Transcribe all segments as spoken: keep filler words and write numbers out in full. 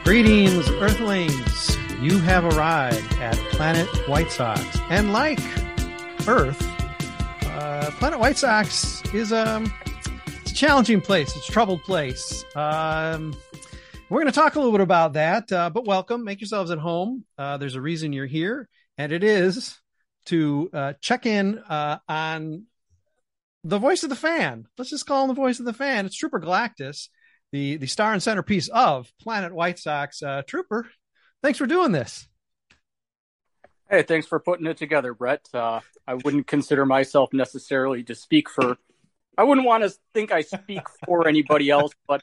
Greetings, Earthlings. You have arrived at Planet White Sox. And like Earth, uh, Planet White Sox is um, it's a challenging place. It's a troubled place. Um, we're going to talk a little bit about that, uh, but welcome. Make yourselves at home. Uh, there's a reason you're here, and it is to uh, check in uh, on the voice of the fan. Let's just call him the voice of the fan. It's Trooper Galactus, the, the star and centerpiece of Planet White Sox. Uh, Trooper, thanks for doing this. Hey, thanks for putting it together, Brett. Uh, I wouldn't consider myself necessarily to speak for, I wouldn't want to think I speak for anybody else, but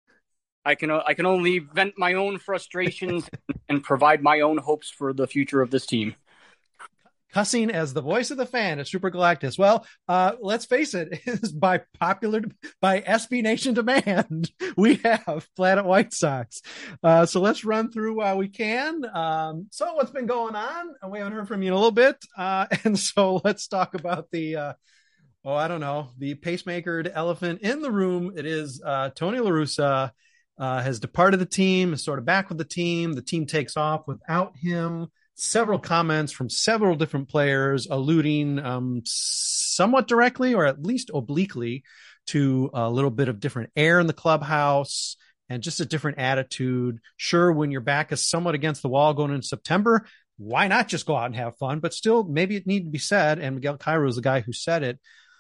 I can I can only vent my own frustrations and provide my own hopes for the future of this team. Cussing as the voice of the fan is Super Galactus. Well, uh, let's face it, is by popular, by S B Nation demand, we have Planet White Sox. Uh, so let's run through while we can. Um, so what's been going on? We haven't heard from you in a little bit. Uh, and so let's talk about the, uh, oh, I don't know, the pacemaker elephant in the room. It is uh, Tony La Russa uh, has departed the team, is sort of back with the team. The team takes off without him. Several comments from several different players alluding um, somewhat directly or at least obliquely to a little bit of different air in the clubhouse and just a different attitude. Sure, when your back is somewhat against the wall going into September, why not just go out and have fun? But still, maybe it needed to be said. And Miguel Cairo is the guy who said it.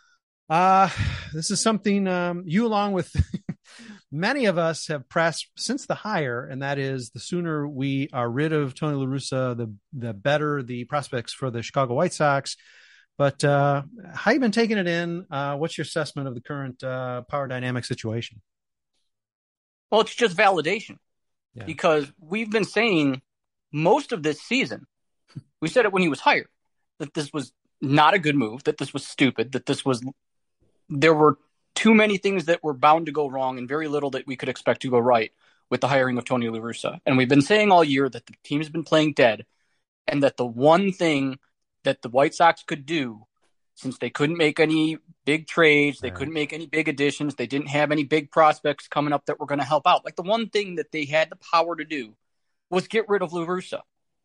Uh, this is something um, you, along with many of us, have pressed since the hire, and that is the sooner we are rid of Tony La Russa, the the better the prospects for the Chicago White Sox. But uh, how you been taking it in? Uh, what's your assessment of the current uh, power dynamic situation? Well, it's just validation yeah. because we've been saying most of this season, we said it when he was hired, that this was not a good move, that this was stupid, that this was, there were too many things that were bound to go wrong and very little that we could expect to go right with the hiring of Tony La Russa. And we've been saying all year that the team's been playing dead and that the one thing that the White Sox could do, since they couldn't make any big trades, they right. couldn't make any big additions, they didn't have any big prospects coming up that were going to help out. Like the one thing that they had the power to do was get rid of La Russa.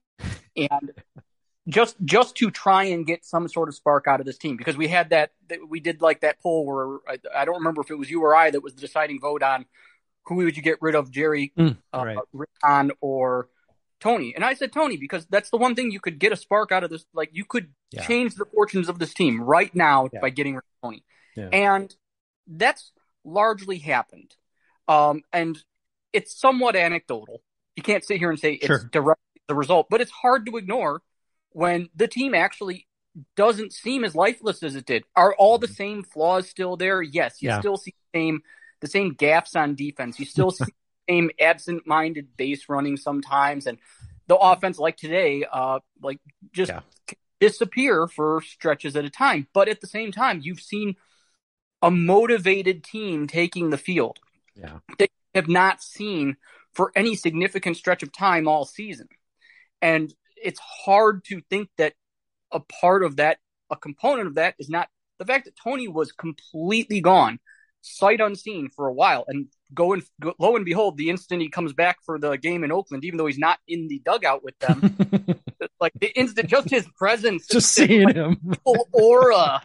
And just just to try and get some sort of spark out of this team, because we had that, that we did like that poll where I, I don't remember if it was you or I that was the deciding vote on who would you get rid of, Jerry, mm, right. uh, Rickon or Tony. And I said Tony, because that's the one thing you could get a spark out of this. Like you could yeah. change the fortunes of this team right now yeah. by getting rid of Tony. Yeah. And that's largely happened. Um, and it's somewhat anecdotal. You can't sit here and say sure. it's directly the result, but it's hard to ignore when the team actually doesn't seem as lifeless as it did. Are all the same flaws still there? Yes. You yeah. still see the same, the same gaps on defense. You still see the same absent-minded base running sometimes. And the offense, like today, uh, like just yeah. disappear for stretches at a time. But at the same time, you've seen a motivated team taking the field. Yeah. They have not seen for any significant stretch of time all season. And it's hard to think that a part of that, a component of that is not the fact that Tony was completely gone, sight unseen for a while. And go and go, lo and behold, the instant he comes back for the game in Oakland, even though he's not in the dugout with them, like the instant, just his presence, just seeing like, him, full aura,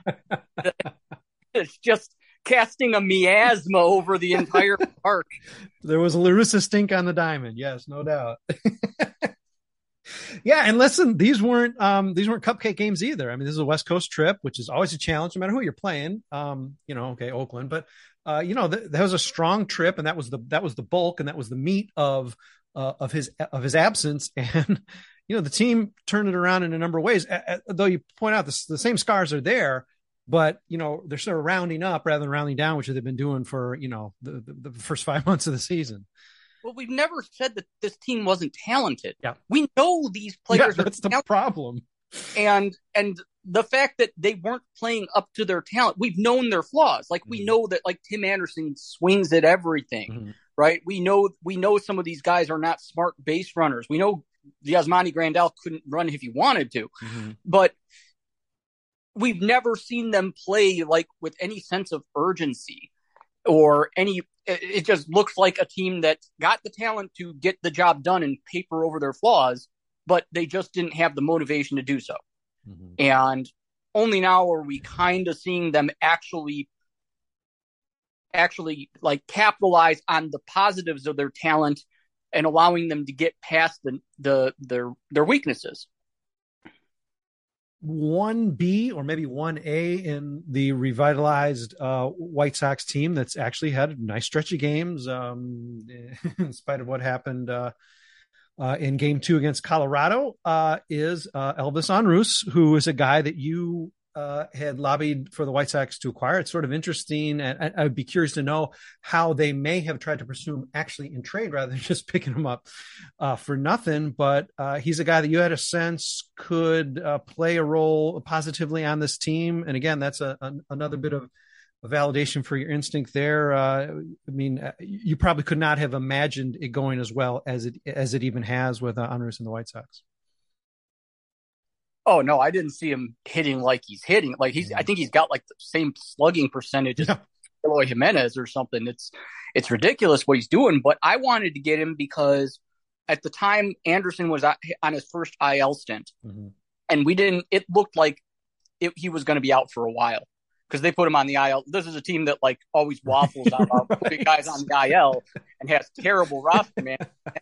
it's just casting a miasma over the entire park. There was a La Russa stink on the diamond. Yes, no doubt. Yeah, and listen, these weren't um, these weren't cupcake games either. I mean, this is a West Coast trip, which is always a challenge, no matter who you're playing. Um, you know, okay, Oakland, but uh, you know, th- that was a strong trip, and that was the that was the bulk, and that was the meat of uh, of his of his absence. And you know, the team turned it around in a number of ways. A- a- though you point out the, the same scars are there, but you know, they're sort of rounding up rather than rounding down, which they've been doing for you know the, the, the first five months of the season. Well, we've never said that this team wasn't talented. Yeah. We know these players yeah, that's are the talented. problem. And and the fact that they weren't playing up to their talent, we've known their flaws. Like we mm-hmm. know that like Tim Anderson swings at everything, mm-hmm. right? We know we know some of these guys are not smart base runners. We know Yasmani Grandal couldn't run if he wanted to, mm-hmm. but we've never seen them play like with any sense of urgency. or any. It just looks like a team that got the talent to get the job done and paper over their flaws, but they just didn't have the motivation to do so. Mm-hmm. And only now are we kind of seeing them actually, actually like capitalize on the positives of their talent and allowing them to get past the, the their their weaknesses. one B or maybe one A in the revitalized uh, White Sox team that's actually had a nice stretch of games um, in spite of what happened uh, uh, in game two against Colorado uh, is uh, Elvis Andrus, who is a guy that you uh, had lobbied for the White Sox to acquire. It's sort of interesting, and I'd be curious to know how they may have tried to pursue him actually in trade rather than just picking him up uh, for nothing. But uh, he's a guy that you had a sense could uh, play a role positively on this team. And again, that's a, a, another bit of a validation for your instinct there. Uh, I mean, you probably could not have imagined it going as well as it as it even has with uh, Andrus and the White Sox. Oh no, I didn't see him hitting like he's hitting. Like he's, I think he's got like the same slugging percentage as yeah. Eloy Jimenez or something. It's, it's ridiculous what he's doing. But I wanted to get him because at the time Anderson was on his first I L stint, mm-hmm. and we didn't. It looked like it, he was going to be out for a while because they put him on the I L. This is a team that like always waffles about putting guys on the I L and has terrible roster man.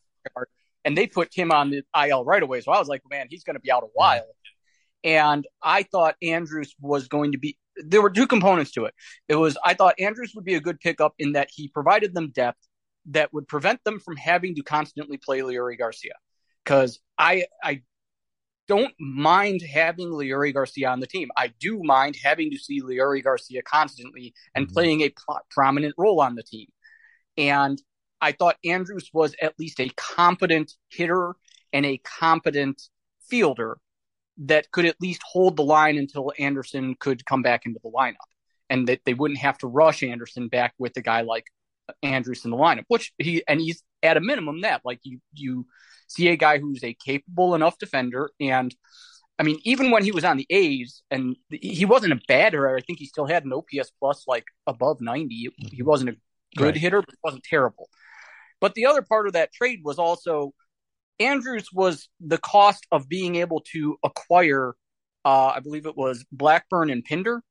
And they put him on the I L right away. So I was like, man, he's going to be out a while. And I thought Andrus was going to be, there were two components to it. It was, I thought Andrus would be a good pickup in that he provided them depth that would prevent them from having to constantly play Leury Garcia. Cause I, I don't mind having Leury Garcia on the team. I do mind having to see Leury Garcia constantly and mm-hmm. playing a pl- prominent role on the team. And I thought Andrus was at least a competent hitter and a competent fielder that could at least hold the line until Anderson could come back into the lineup, and that they wouldn't have to rush Anderson back with a guy like Andrus in the lineup, which he, and he's at a minimum that like you, you see a guy who's a capable enough defender. And I mean, even when he was on the A's and he wasn't a bad hitter, I think he still had an O P S plus like above ninety. He wasn't a good right. hitter, but he wasn't terrible. But the other part of that trade was also Andrus was the cost of being able to acquire, uh, I believe it was Blackburn and Pinder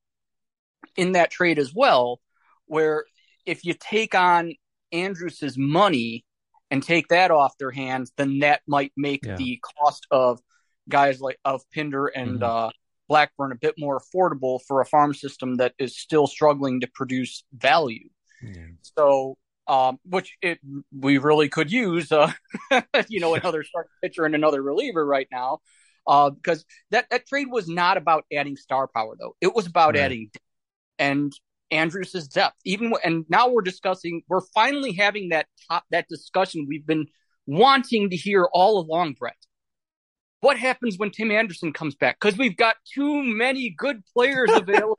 in that trade as well, where if you take on Andrus's money and take that off their hands, then that might make yeah. the cost of guys like of Pinder and mm-hmm. uh, Blackburn a bit more affordable for a farm system that is still struggling to produce value. Yeah. So, Um, which it we really could use, uh, you know, another starting pitcher and another reliever right now, uh, because that, that trade was not about adding star power, though. It was about right. adding depth and Andrus's depth. Even and now we're discussing, we're finally having that top, that discussion we've been wanting to hear all along, Brett. What happens when Tim Anderson comes back? Because we've got too many good players available,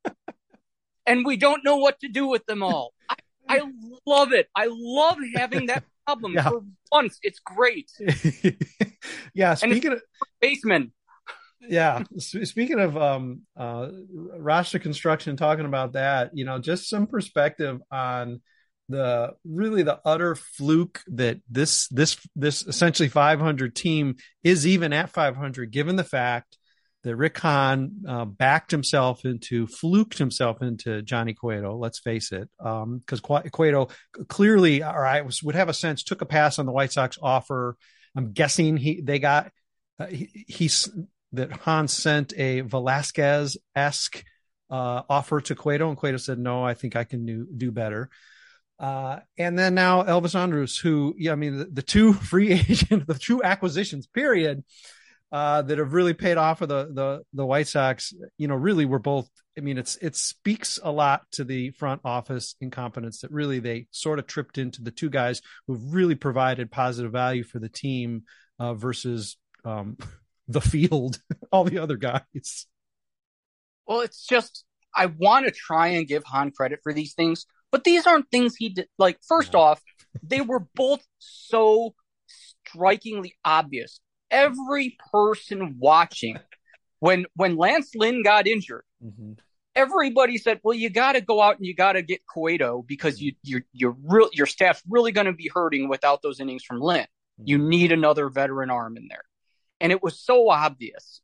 and we don't know what to do with them all. I, I love it. I love having that problem yeah. for once. It's great. yeah. Speaking of baseman. Yeah. Speaking of um, uh, roster construction, talking about that, you know, just some perspective on the really the utter fluke that this this this essentially five hundred team is even at five hundred, given the fact that Rick Hahn uh, backed himself into, fluked himself into Johnny Cueto, let's face it, because um, Cueto clearly, or I was, would have a sense, took a pass on the White Sox offer. I'm guessing he they got, uh, he, he's, that Hahn sent a Velasquez-esque uh, offer to Cueto, and Cueto said, no, I think I can do, do better. Uh, and then now Elvis Andrus, who, yeah, I mean, the, the two free agent, the two acquisitions, period, Uh, that have really paid off for the, the, the White Sox, you know, really were both, I mean, it's, it speaks a lot to the front office incompetence that really they sort of tripped into the two guys who've really provided positive value for the team uh, versus um, the field, all the other guys. Well, it's just, I want to try and give Hahn credit for these things, but these aren't things he did. Like, first off, they were both so strikingly obvious. Every person watching, when when Lance Lynn got injured, mm-hmm. everybody said, well, you got to go out and you got to get Cueto because you, you're, you're real, your staff's really going to be hurting without those innings from Lynn. You need another veteran arm in there. And it was so obvious.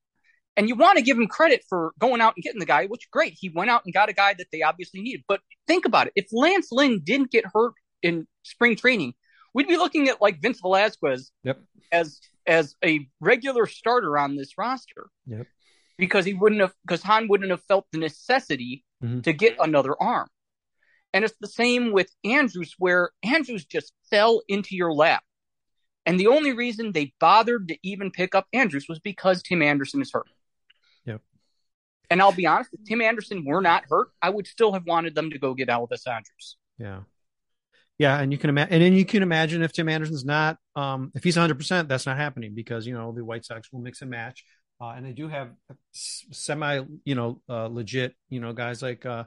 And you want to give him credit for going out and getting the guy, which great. He went out and got a guy that they obviously needed. But think about it. If Lance Lynn didn't get hurt in spring training, we'd be looking at like Vince Velasquez yep. as as a regular starter on this roster. Yep. Because he wouldn't have, because Hahn wouldn't have felt the necessity mm-hmm. to get another arm. And it's the same with Andrus, where Andrus just fell into your lap. And the only reason they bothered to even pick up Andrus was because Tim Anderson is hurt. Yep. And I'll be honest, if Tim Anderson were not hurt, I would still have wanted them to go get Elvis Andrus. Yeah. Yeah, and you can imagine, and then you can imagine if Tim Anderson's not, um, if he's one hundred percent, that's not happening because, you know, the White Sox will mix and match. Uh, and they do have semi, you know, uh, legit, you know, guys like, uh,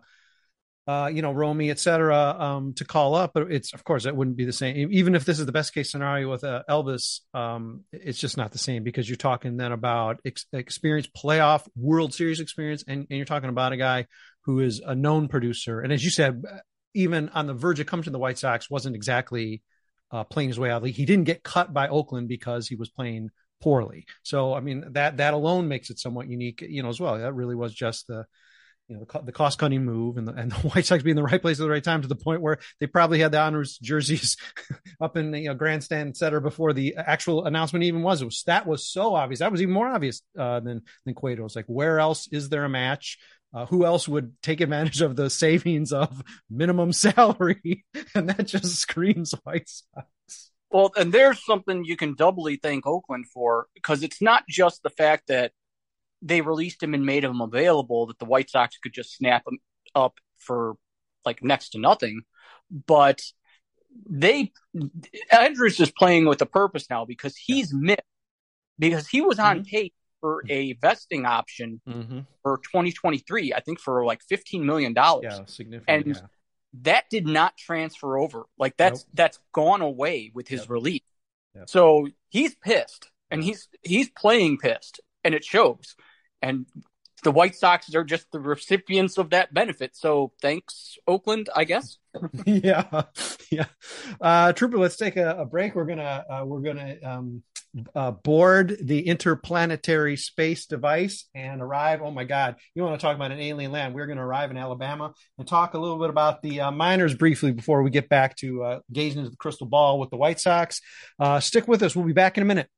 uh, you know, Romy, et cetera, um, to call up. But it's, of course, it wouldn't be the same. Even if this is the best case scenario with uh, Elvis, um, it's just not the same because you're talking then about ex- experience, playoff, World Series experience, and, and you're talking about a guy who is a known producer. And as you said, even on the verge of coming to the White Sox, wasn't exactly uh, playing his way out. Like, he didn't get cut by Oakland because he was playing poorly. So, I mean, that, that alone makes it somewhat unique, you know, as well. That really was just the, you know, the, the cost cutting move and the, and the White Sox being in the right place at the right time to the point where they probably had the honors jerseys up in the you know, grandstand, et cetera, before the actual announcement even was. It was, that was so obvious. That was even more obvious uh, than, than Cueto. It's like, where else is there a match? Uh, who else would take advantage of the savings of minimum salary? And that just screams White Sox. Well, and there's something you can doubly thank Oakland for, because it's not just the fact that they released him and made him available that the White Sox could just snap him up for like next to nothing, but they Andrus is playing with a purpose now because he's yeah. missed because he was on mm-hmm. pace for a vesting option mm-hmm. for twenty twenty-three, I think for like fifteen million dollars. Yeah, significant. And yeah. that did not transfer over. Like that's nope. that's gone away with his yep. release. Yep. So he's pissed and he's he's playing pissed and it shows. And the White Sox are just the recipients of that benefit. So thanks, Oakland, I guess. yeah. Yeah. Uh, Trooper, let's take a, a break. We're going to, uh, we're going to, um, uh, board the interplanetary space device and arrive. Oh my God. You want to talk about an alien land. We're going to arrive in Alabama and talk a little bit about the uh, minors briefly before we get back to uh, gazing into the crystal ball with the White Sox. Uh, stick with us. We'll be back in a minute.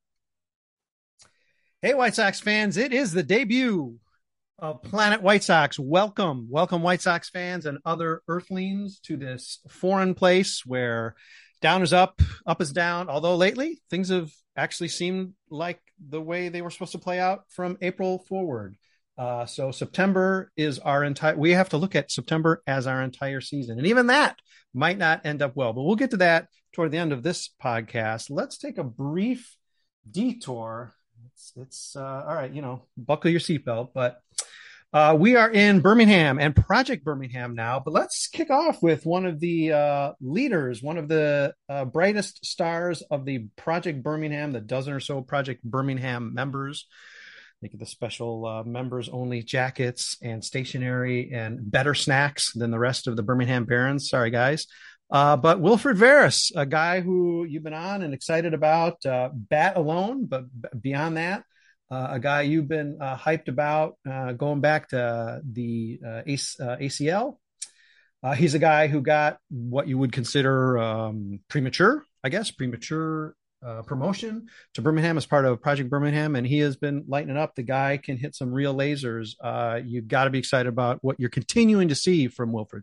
Hey, White Sox fans, it is the debut of Planet White Sox. Welcome, welcome, White Sox fans and other Earthlings to this foreign place where down is up, up is down. Although lately things have actually seemed like the way they were supposed to play out from April forward. Uh, so September is our entire, we have to look at September as our entire season. And even that might not end up well, but we'll get to that toward the end of this podcast. Let's take a brief detour. It's, it's uh, all right, you know, buckle your seatbelt, but uh, we are in Birmingham and Project Birmingham now, but let's kick off with one of the uh, leaders, one of the uh, brightest stars of the Project Birmingham, the dozen or so Project Birmingham members. They get the special uh, members only jackets and stationery and better snacks than the rest of the Birmingham Barons. Sorry, guys. Uh, but Wilfred Veras, a guy who you've been on and excited about, uh, bat alone, but beyond that, uh, a guy you've been uh, hyped about uh, going back to the uh, A C L. Uh, he's a guy who got what you would consider um, premature, I guess, premature uh, promotion to Birmingham as part of Project Birmingham, and he has been lighting it up. The guy can hit some real lasers. Uh, you've got to be excited about what you're continuing to see from Wilfred.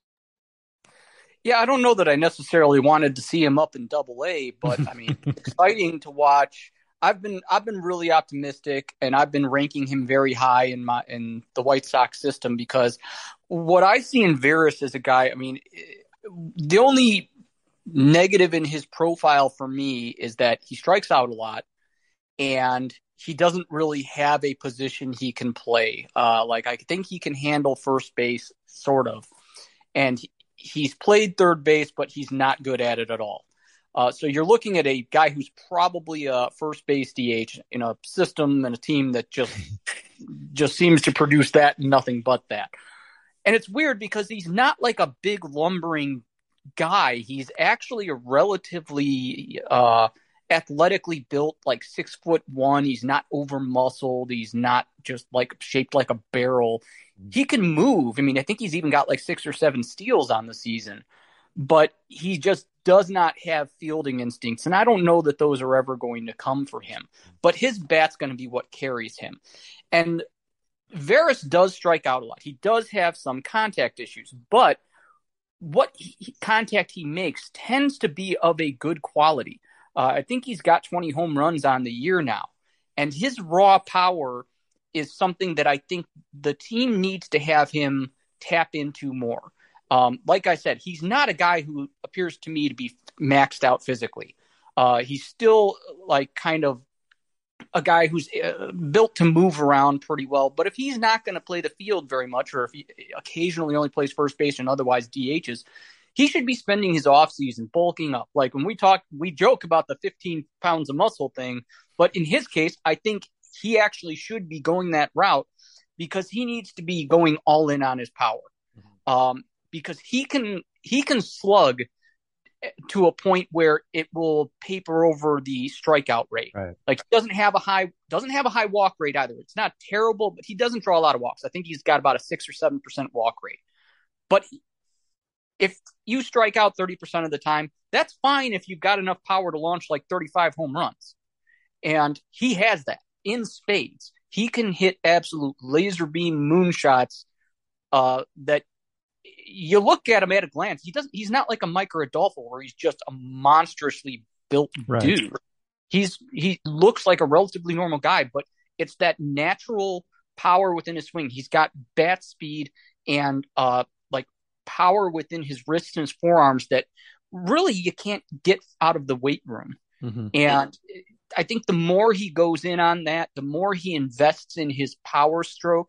Yeah, I don't know that I necessarily wanted to see him up in Double A, but I mean, exciting to watch. I've been I've been really optimistic, and I've been ranking him very high in my in the White Sox system because what I see in Veras is a guy. I mean, the only negative in his profile for me is that he strikes out a lot, and he doesn't really have a position he can play. Uh, like I think he can handle first base, sort of, and. He, He's played third base, but he's not good at it at all. Uh, so you're looking at a guy who's probably a first base D H in a system and a team that just just seems to produce that and nothing but that. And it's weird because he's not like a big lumbering guy. He's actually a relatively uh, athletically built, like six foot one. He's not over muscled. He's not just like shaped like a barrel. He can move. I mean, I think he's even got like six or seven steals on the season, but he just does not have fielding instincts. And I don't know that those are ever going to come for him, but his bat's going to be what carries him. And Veras does strike out a lot. He does have some contact issues, but what he, contact he makes tends to be of a good quality. Uh, I think he's got twenty home runs on the year now, and his raw power is something that I think the team needs to have him tap into more. Um, like I said, he's not a guy who appears to me to be maxed out physically. Uh, he's still like kind of a guy who's uh, built to move around pretty well. But if he's not going to play the field very much, or if he occasionally only plays first base and otherwise D Hs, he should be spending his offseason bulking up. Like when we talk, we joke about the fifteen pounds of muscle thing. But in his case, I think he actually should be going that route because he needs to be going all in on his power. Um, because he can he can slug to a point where it will paper over the strikeout rate. Right. Like he doesn't have a high doesn't have a high walk rate either. It's not terrible, but he doesn't draw a lot of walks. I think he's got about a six or seven percent walk rate. But if you strike out thirty percent of the time, that's fine if you've got enough power to launch like thirty-five home runs. And he has that in spades. He can hit absolute laser beam moonshots uh, that you look at him at a glance. He doesn't. He's not like a Mike or a Adolfo where he's just a monstrously built right. dude. He's he looks like a relatively normal guy, but it's that natural power within his swing. He's got bat speed and uh, like power within his wrists and his forearms that really you can't get out of the weight room. Mm-hmm. And I think the more he goes in on that, the more he invests in his power stroke,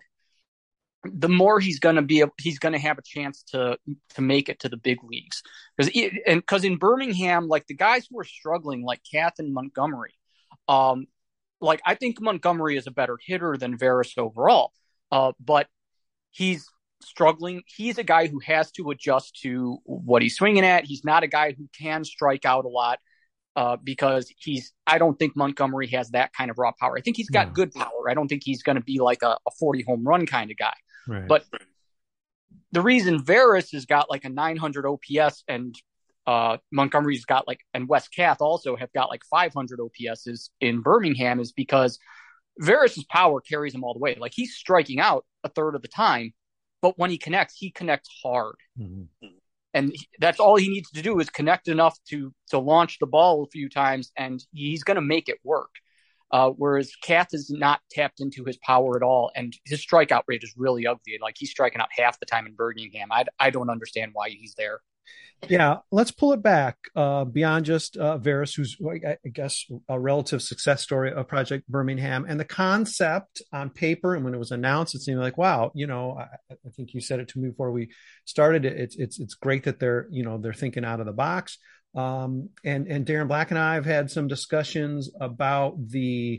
the more he's going to be, a, he's going to have a chance to, to make it to the big leagues. Because, and because in Birmingham, like the guys who are struggling, like Kath and Montgomery, um, like I think Montgomery is a better hitter than Veras overall, uh, but he's struggling. He's a guy who has to adjust to what he's swinging at. He's not a guy who can strike out a lot. Uh, because he's, I don't think Montgomery has that kind of raw power. I think he's got no. good power. I don't think he's going to be like a, a forty home run kind of guy. Right. But the reason Veras has got like a nine hundred O P S and uh, Montgomery's got like, and Wes Kath also have got like five hundred O P Ss in Birmingham is because Veras's power carries him all the way. Like he's striking out a third of the time, but when he connects, he connects hard. Mm-hmm. And that's all he needs to do is connect enough to to launch the ball a few times, and he's going to make it work. Uh, whereas Kath is not tapped into his power at all, and his strikeout rate is really ugly. Like he's striking out half the time in Birmingham. I, I don't understand why he's there. Yeah, let's pull it back uh, beyond just uh, Veras, who's, I guess, a relative success story of Project Birmingham. And the concept on paper, and when it was announced, it seemed like, wow, you know, I, I think you said it to me before we started. It's it's it's great that they're, you know, they're thinking out of the box. Um, and and Darren Black and I have had some discussions about the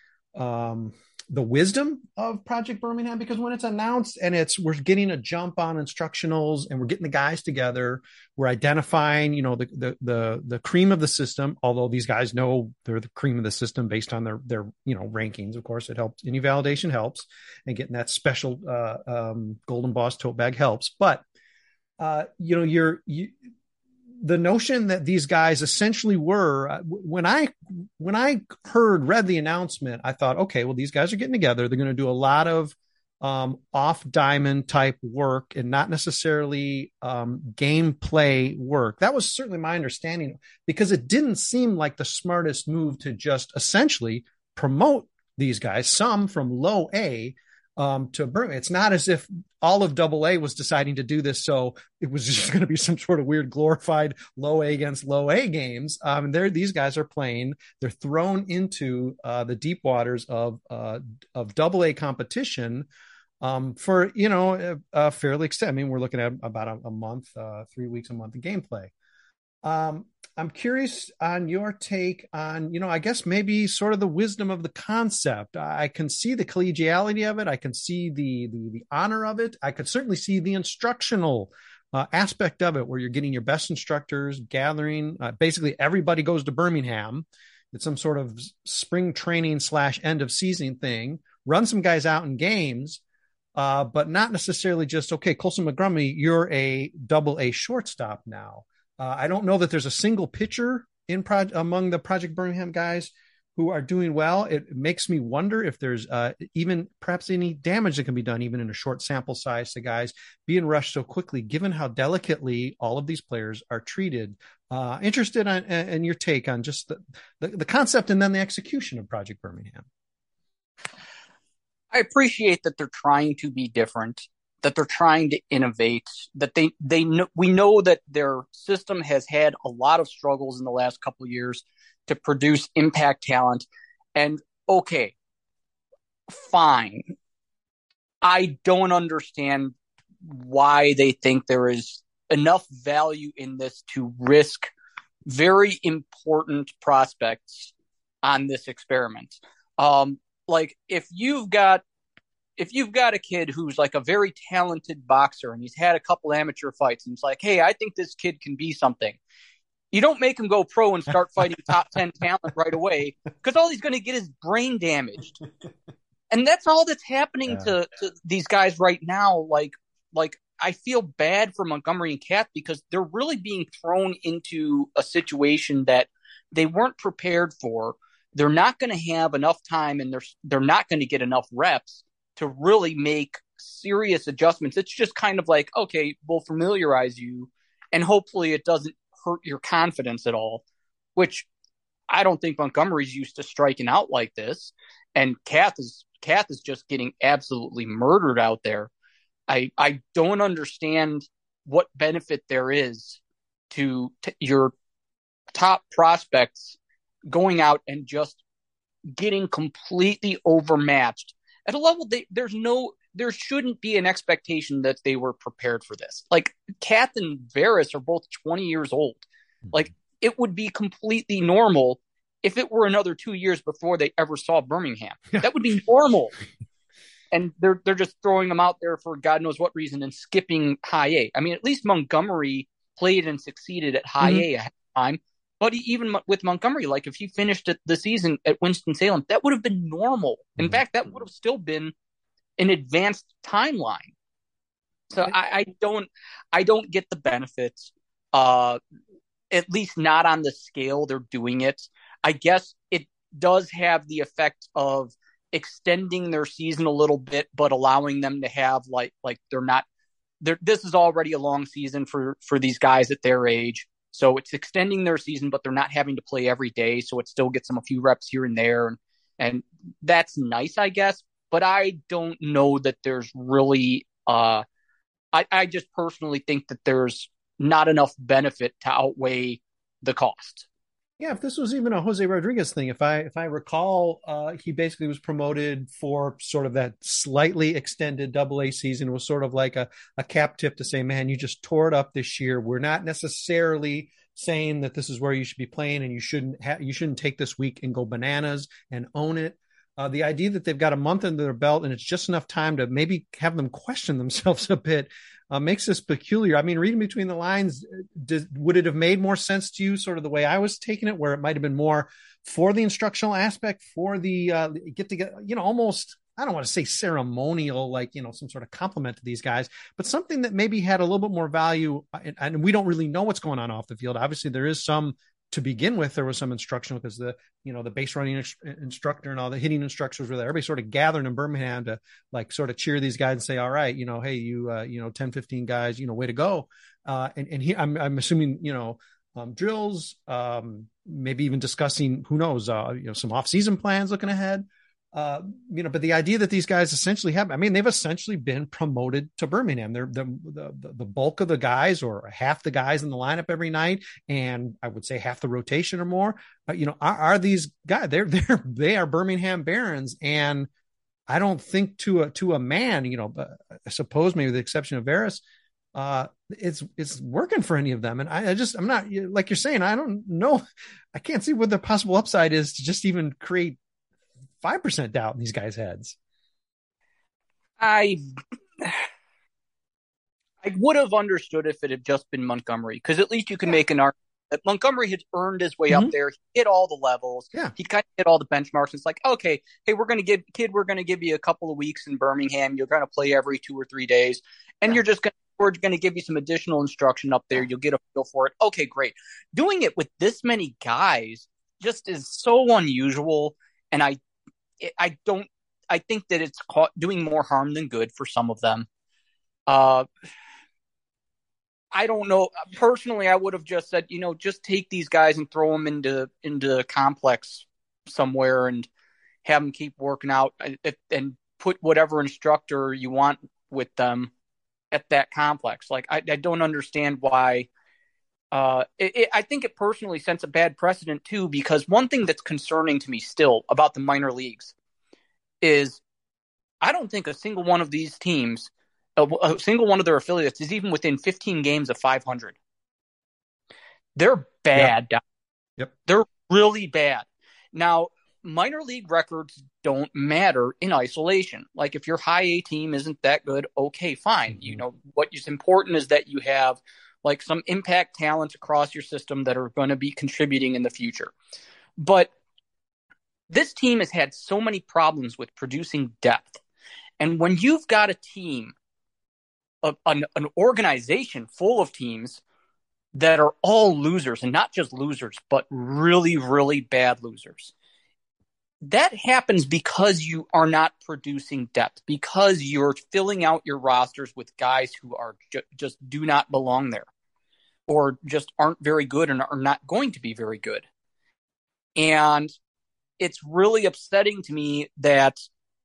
um, the wisdom of Project Birmingham, because when it's announced and it's, we're getting a jump on instructionals and we're getting the guys together, we're identifying, you know, the, the, the, the cream of the system, although these guys know they're the cream of the system based on their, their, you know, rankings. Of course, it helps. Any validation helps, and getting that special, uh, um, Golden Boss tote bag helps. But, uh, you know, you're, you, the notion that these guys essentially were, when I when I heard read the announcement, I thought, okay, well, these guys are getting together. They're going to do a lot of um, off diamond type work and not necessarily um, gameplay work. That was certainly my understanding, because it didn't seem like the smartest move to just essentially promote these guys, some from low A um, to Birmingham. It's not as if all of double A was deciding to do this, so it was just going to be some sort of weird glorified low A against low A games. Um, and they're, these guys are playing, they're thrown into uh, the deep waters of, uh, of double A competition um, for, you know, a, a fairly extent. I mean, we're looking at about a, a month, uh, three weeks, a month of gameplay. Um, I'm curious on your take on, you know, I guess maybe sort of the wisdom of the concept. I can see the collegiality of it. I can see the the, the honor of it. I could certainly see the instructional uh, aspect of it, where you're getting your best instructors gathering. Uh, basically, everybody goes to Birmingham. It's some sort of spring training slash end of season thing. Run some guys out in games, uh, but not necessarily just, okay, Colson Montgomery, you're a double A shortstop now. Uh, I don't know that there's a single pitcher in pro- among the Project Birmingham guys who are doing well. It makes me wonder if there's uh, even perhaps any damage that can be done, even in a short sample size, to guys being rushed so quickly, given how delicately all of these players are treated. Uh, interested in, in your take on just the, the, the concept and then the execution of Project Birmingham. I appreciate that they're trying to be different, that they're trying to innovate, that they, they know, we know that their system has had a lot of struggles in the last couple of years to produce impact talent. And okay, fine. I don't understand why they think there is enough value in this to risk very important prospects on this experiment. Um, like if you've got if you've got a kid who's like a very talented boxer and he's had a couple amateur fights and he's like, hey, I think this kid can be something. You don't make him go pro and start fighting top ten talent right away, because all he's going to get is brain damaged. And that's all that's happening yeah. to, to these guys right now. Like, like I feel bad for Montgomery and Kath, because they're really being thrown into a situation that they weren't prepared for. They're not going to have enough time, and they're they're not going to get enough reps to really make serious adjustments. It's just kind of like, okay, we'll familiarize you, and hopefully it doesn't hurt your confidence at all, which I don't think Montgomery's used to striking out like this. And Kath is Kath is just getting absolutely murdered out there. I I don't understand what benefit there is to t- your top prospects going out and just getting completely overmatched at a level they, there's no, there shouldn't be an expectation that they were prepared for this. Like Kath and Veras are both twenty years old. Like it would be completely normal if it were another two years before they ever saw Birmingham. That would be normal. And they're they're just throwing them out there for God knows what reason and skipping high A. I mean, at least Montgomery played and succeeded at high mm-hmm. A ahead of time. But even with Montgomery, like if he finished the season at Winston-Salem, that would have been normal. In mm-hmm. fact, that would have still been an advanced timeline. So I, I don't, I don't get the benefits, uh, at least not on the scale they're doing it. I guess it does have the effect of extending their season a little bit, but allowing them to have like, like they're not, they're, this is already a long season for, for these guys at their age. So it's extending their season, but they're not having to play every day. So it still gets them a few reps here and there. And, and that's nice, I guess. But I don't know that there's really, uh, I, I just personally think that there's not enough benefit to outweigh the cost. Yeah, if this was even a Jose Rodriguez thing, if I if I recall, uh, he basically was promoted for sort of that slightly extended double A season. It was sort of like a, a cap tip to say, man, you just tore it up this year. We're not necessarily saying that this is where you should be playing and you shouldn't ha- you shouldn't take this week and go bananas and own it. Uh, the idea that they've got a month under their belt and it's just enough time to maybe have them question themselves a bit uh, makes this peculiar. I mean, reading between the lines, does, would it have made more sense to you sort of the way I was taking it, where it might have been more for the instructional aspect, for the uh, get together, you know, almost, I don't want to say ceremonial, like, you know, some sort of compliment to these guys, but something that maybe had a little bit more value. And, and we don't really know what's going on off the field. Obviously, there is some. To begin with, there was some instructional because the, you know, the base running ex- instructor and all the hitting instructors were there. Everybody sort of gathered in Birmingham to like sort of cheer these guys and say, all right, you know, hey, you, uh, you know, ten, fifteen guys, you know, way to go. Uh, and, and he, I'm, I'm assuming, you know, um, drills, um, maybe even discussing, who knows, uh, you know, some off-season plans looking ahead. Uh, you know, but the idea that these guys essentially have, I mean, they've essentially been promoted to Birmingham. They're the, the, the bulk of the guys or half the guys in the lineup every night. And I would say half the rotation or more, uh, you know, are, are these guys, they're, they're, they are Birmingham Barons. And I don't think to a, to a man, you know, uh, I suppose maybe with the exception of Veras, uh, it's it's working for any of them. And I, I just I'm not, like you're saying, I don't know. I can't see what the possible upside is to just even create five percent doubt in these guys' heads. I I would have understood if it had just been Montgomery, because at least you can yeah. make an argument that Montgomery had earned his way mm-hmm. up there. He hit all the levels. Yeah. He kind of hit all the benchmarks. It's like, okay, hey, we're going to give kid, we're going to give you a couple of weeks in Birmingham. You're going to play every two or three days, and yeah. you're just going to, we're going to give you some additional instruction up there. You'll get a feel for it. Okay, great. Doing it with this many guys just is so unusual, and I, I don't. I think that it's caught doing more harm than good for some of them. Uh, I don't know. Personally, I would have just said, you know, just take these guys and throw them into into a complex somewhere and have them keep working out, and put whatever instructor you want with them at that complex. Like, I, I don't understand why. Uh, it, it, I think it personally sets a bad precedent too, because one thing that's concerning to me still about the minor leagues is I don't think a single one of these teams, a, a single one of their affiliates is even within fifteen games of five hundred. They're bad. Yep. Yep. They're really bad. Now, minor league records don't matter in isolation. Like, if your high A team isn't that good, okay, fine. Mm-hmm. You know, what is important is that you have like some impact talent across your system that are going to be contributing in the future. But this team has had so many problems with producing depth. And when you've got a team, a, an, an organization full of teams that are all losers, and not just losers, but really, really bad losers, that happens because you are not producing depth, because you're filling out your rosters with guys who are ju- just do not belong there, or just aren't very good and are not going to be very good. And it's really upsetting to me that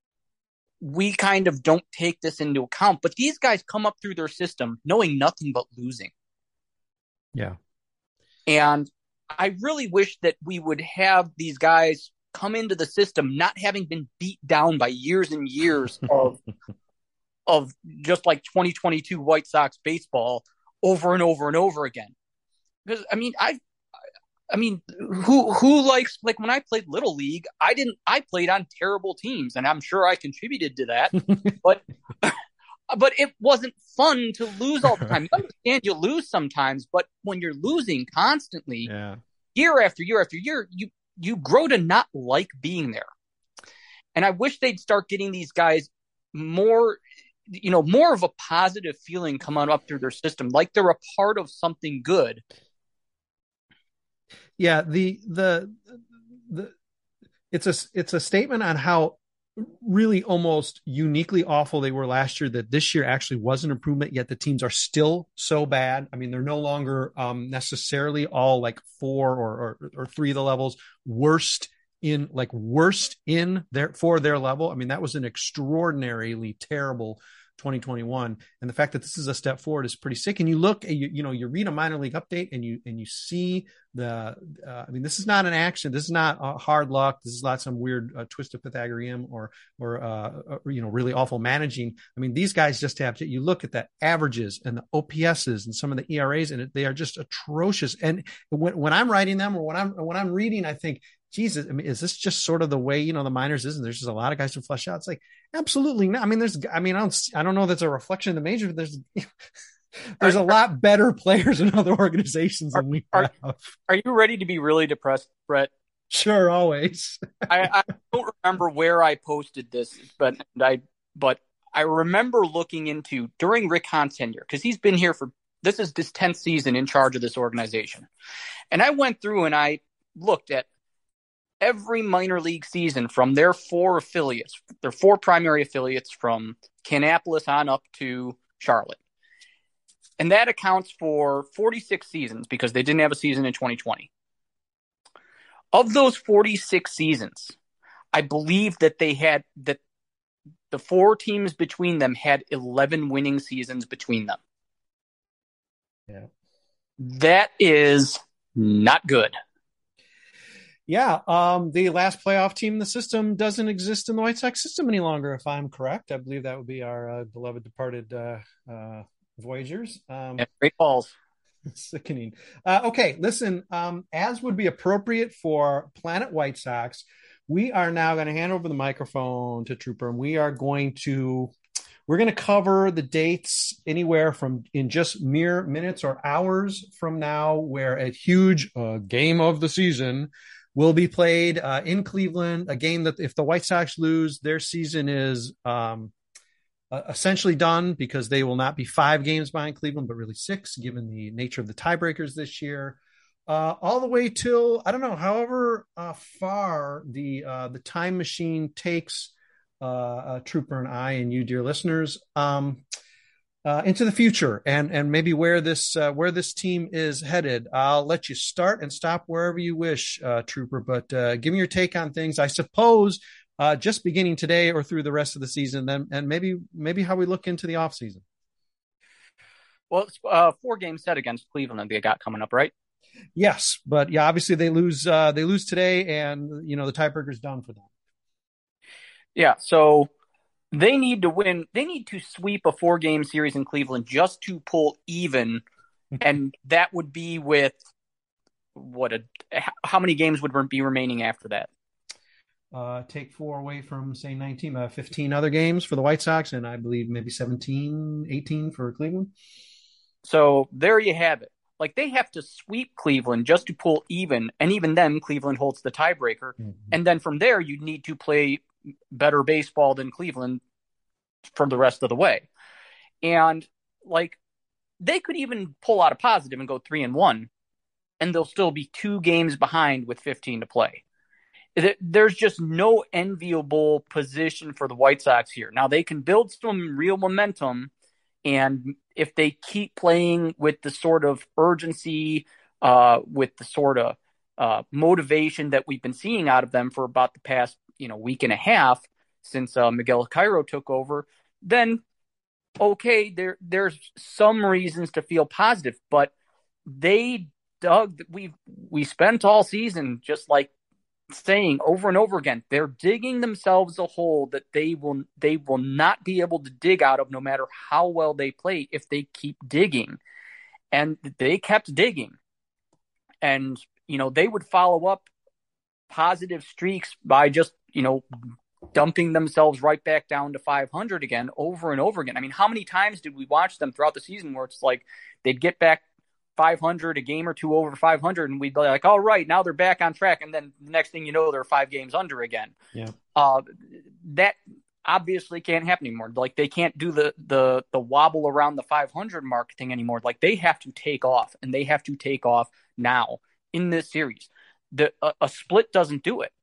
we kind of don't take this into account. But these guys come up through their system knowing nothing but losing. Yeah. And I really wish that we would have these guys come into the system not having been beat down by years and years of of just like twenty twenty-two White Sox baseball over and over and over again. Because, I mean, I I mean, who who likes, like, when I played Little League, I didn't, I played on terrible teams, and I'm sure I contributed to that, but, but it wasn't fun to lose all the time. You understand you lose sometimes, but when you're losing constantly, yeah. year after year after year, you, you grow to not like being there. And I wish they'd start getting these guys more, you know, more of a positive feeling coming up through their system, like they're a part of something good. Yeah, the the the it's a it's a statement on how really almost uniquely awful they were last year, that this year actually was an improvement, yet the teams are still so bad. I mean, they're no longer um, necessarily all like four or, or or three of the levels worst in like worst in their for their level. I mean, that was an extraordinarily terrible twenty twenty-one, and the fact that this is a step forward is pretty sick. And you look, you, you know, you read a minor league update, and you and you see the. Uh, I mean, this is not an accident. This is not uh, hard luck. This is not some weird uh, twist of Pythagorean or or, uh, or you know really awful managing. I mean, these guys just have to. You look at the averages and the O P S's and some of the E R As, and it, they are just atrocious. And when when I'm writing them or when I'm when I'm reading, I think, Jesus, I mean, is this just sort of the way, you know, the minors is? And there's just a lot of guys who flush out. It's like, absolutely not. I mean, there's, I mean, I don't, I don't know that's a reflection of the major, but there's, there's a lot better players in other organizations than we are, have. Are you ready to be really depressed, Brett? Sure, always. I, I don't remember where I posted this, but I, but I remember looking into during Rick Hahn's tenure, because he's been here for, this is his tenth season in charge of this organization. And I went through and I looked at every minor league season from their four affiliates, their four primary affiliates from Kannapolis on up to Charlotte. And that accounts for forty-six seasons, because they didn't have a season in twenty twenty. Of those forty-six seasons, I believe that they had, that the four teams between them had eleven winning seasons between them. Yeah. That is not good. Yeah, um, the last playoff team in the system doesn't exist in the White Sox system any longer, if I'm correct. I believe that would be our uh, beloved departed uh, uh, Voyagers. Um, yeah, great balls. Sickening. Uh, okay, listen, um, as would be appropriate for Planet White Sox, we are now going to hand over the microphone to Trooper, and we are going to we're going to cover the dates anywhere from in just mere minutes or hours from now, where a huge uh, game of the season will be played uh, in Cleveland. A game that if the White Sox lose, their season is um, uh, essentially done because they will not be five games behind Cleveland, but really six, given the nature of the tiebreakers this year. Uh, all the way till I don't know, however uh, far the uh, the time machine takes uh, uh, Trooper and I and you, dear listeners, um, uh, into the future, and and maybe where this uh, where this team is headed. I'll let you start and stop wherever you wish, uh, Trooper. But uh, give me your take on things. I suppose. Uh, just beginning today or through the rest of the season, then and maybe maybe how we look into the off season. Well, it's uh, four games set against Cleveland they got coming up, right? Yes, but yeah, obviously they lose uh, they lose today, and you know the tiebreaker's done for them. Yeah, so they need to win. They need to sweep a four game series in Cleveland just to pull even, and that would be with what a how many games would be remaining after that? Uh, take four away from, say, nineteen, uh, fifteen other games for the White Sox, and I believe maybe seventeen, eighteen for Cleveland. So there you have it. Like, they have to sweep Cleveland just to pull even, and even then, Cleveland holds the tiebreaker. Mm-hmm. And then from there, you need to play better baseball than Cleveland for the rest of the way. And, like, they could even pull out a positive and go three and one, and they'll still be two games behind with fifteen to play. There's just no enviable position for the White Sox here. Now, they can build some real momentum, and if they keep playing with the sort of urgency, uh, with the sort of uh, motivation that we've been seeing out of them for about the past, you know, week and a half since uh, Miguel Cairo took over, then okay, there there's some reasons to feel positive. But they dug. We we spent all season just like. saying over and over again, they're digging themselves a hole that they will they will not be able to dig out of no matter how well they play if they keep digging. And they kept digging. And, you know, they would follow up positive streaks by just, you know, dumping themselves right back down to five hundred again over and over again. I mean, how many times did we watch them throughout the season where it's like they'd get back five hundred, a game or two over five hundred, and we'd be like, all right, now they're back on track. And then the next thing you know, they're five games under again. Yeah. Uh, that obviously can't happen anymore. Like, they can't do the, the, the wobble around the five hundred mark thing anymore. Like, they have to take off, and they have to take off now in this series. The, a, a split doesn't do it.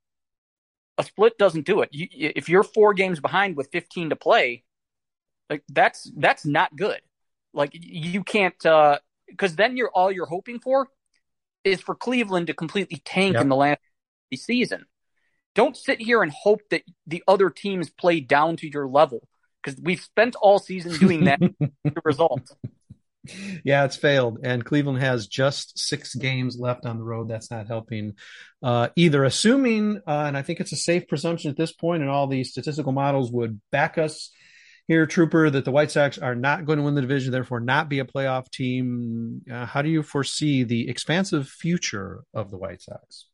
A split doesn't do it. You, if you're four games behind with fifteen to play, like that's, that's not good. Like, you can't, uh, because then you're all you're hoping for is for Cleveland to completely tank yep. in the last season. Don't sit here and hope that the other teams play down to your level, because we've spent all season doing that. The result. Yeah, it's failed, and Cleveland has just six games left on the road. That's not helping uh, either. Assuming, uh, and I think it's a safe presumption at this point, and all the statistical models would back us here, Trooper, that the White Sox are not going to win the division, therefore not be a playoff team. Uh, how do you foresee the expansive future of the White Sox?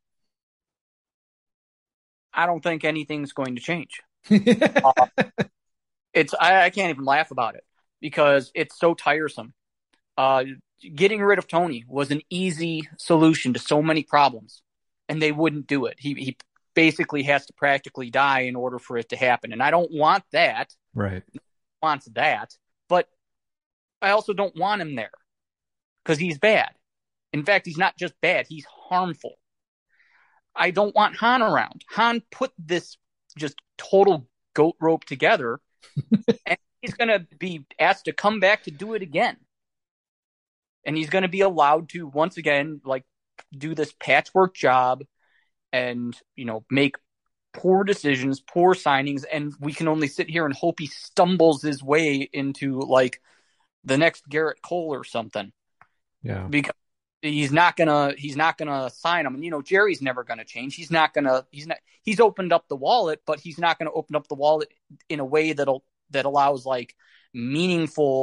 I don't think anything's going to change. uh, it's I, I can't even laugh about it because it's so tiresome. Uh, getting rid of Tony was an easy solution to so many problems, and they wouldn't do it. He he basically has to practically die in order for it to happen, and I don't want that. Right. Wants that, but I also don't want him there because he's bad. In fact, he's not just bad, he's harmful. I don't want Han around. Han put this just total goat rope together, and he's going to be asked to come back to do it again. And he's going to be allowed to, once again, like, do this patchwork job and, you know, make poor decisions, poor signings, and we can only sit here and hope he stumbles his way into, like, the next Garrett Cole or something. Yeah. Because he's not gonna he's not gonna sign him. And, you know, Jerry's never gonna change. He's not gonna he's not he's opened up the wallet, but he's not gonna open up the wallet in a way that'll that allows, like, meaningful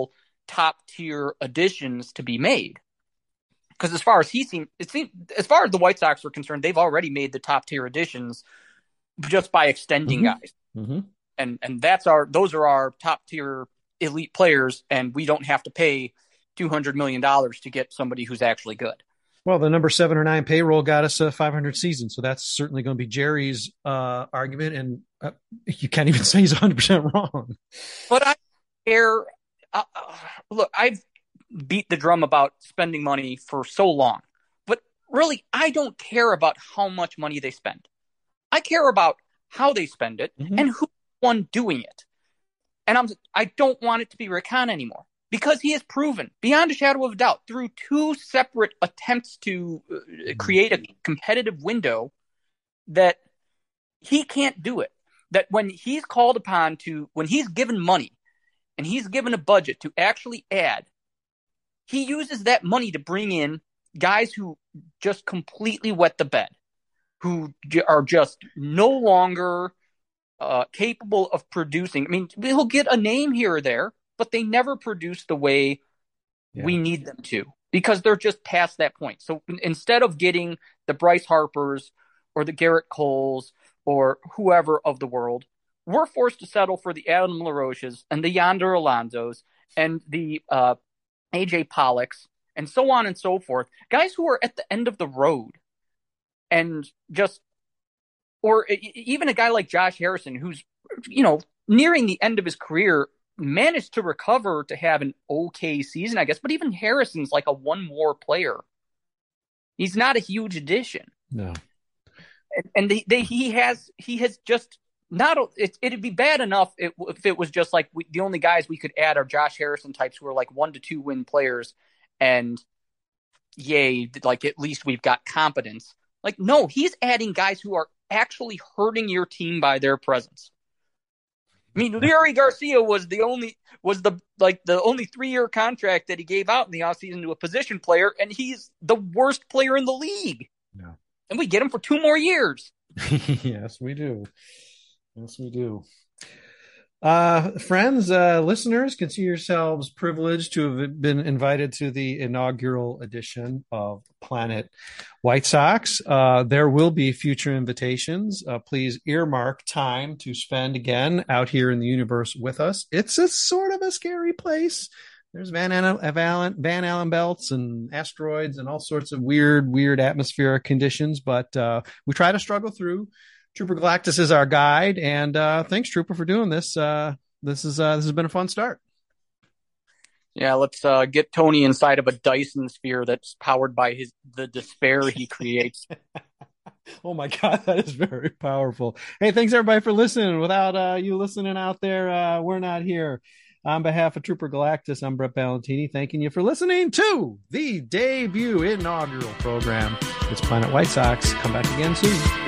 top tier additions to be made. Because as far as he seemed, it seemed, as far as the White Sox were concerned, they've already made the top tier additions just by extending mm-hmm. guys. Mm-hmm. And and that's our those are our top tier elite players, and we don't have to pay two hundred million dollars to get somebody who's actually good. Well, the number seven or nine payroll got us a five hundred season, so that's certainly going to be Jerry's uh, argument, and uh, you can't even say he's one hundred percent wrong. But I care. Uh, look, I've beat the drum about spending money for so long, but really, I don't care about how much money they spend. I care about how they spend it mm-hmm. and who's the one doing it. And I'm I don't want it to be Rick Hahn anymore. Because he has proven, beyond a shadow of a doubt, through two separate attempts to uh, create a competitive window, that he can't do it. That when he's called upon to, when he's given money and he's given a budget to actually add, he uses that money to bring in guys who just completely wet the bed, who are just no longer uh, capable of producing. I mean, he'll get a name here or there, but they never produce the way yeah. we need them to, because they're just past that point. So instead of getting the Bryce Harpers or the Garrett Coles or whoever of the world, we're forced to settle for the Adam LaRoches and the Yonder Alonsos and the uh, A J Pollocks and so on and so forth. Guys who are at the end of the road and just, or even a guy like Josh Harrison, who's, you know, nearing the end of his career, managed to recover to have an okay season, I guess. But even Harrison's like a one more player. He's not a huge addition. No. And, and they, they, he has, he has just not, it, it'd be bad enough if, if it was just like we, the only guys we could add are Josh Harrison types who are like one to two win players. And yay, like at least we've got competence. Like, no, he's adding guys who are actually hurting your team by their presence. I mean, Leury Garcia was the only was the like the only three year contract that he gave out in the offseason to a position player, and he's the worst player in the league. Yeah. And we get him for two more years. Yes, we do. Yes, we do. Uh, friends, uh, listeners, consider yourselves privileged to have been invited to the inaugural edition of Planet White Sox. Uh, there will be future invitations. Uh, please earmark time to spend again out here in the universe with us. It's a sort of a scary place. There's Van Allen, Van Allen belts and asteroids and all sorts of weird, weird atmospheric conditions, but uh, we try to struggle through. Trooper Galactus is our guide, and uh, thanks, Trooper, for doing this. Uh, this is uh, this has been a fun start. Yeah, let's uh, get Tony inside of a Dyson sphere that's powered by his the despair he creates. Oh my God, that is very powerful. Hey, thanks everybody for listening. Without uh, you listening out there, uh, we're not here. On behalf of Trooper Galactus, I'm Brett Ballantini, thanking you for listening to the debut inaugural program. It's Planet White Sox. Come back again soon.